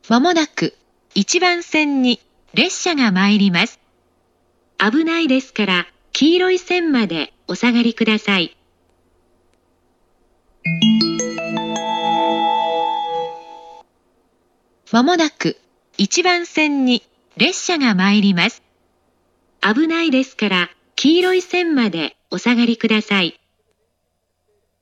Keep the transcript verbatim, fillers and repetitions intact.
まもなくいちばん線に列車が参ります。危ないですから黄色い線までお下がりください。まもなくいちばん線に列車が参ります。危ないですから黄色い線までお下がりください。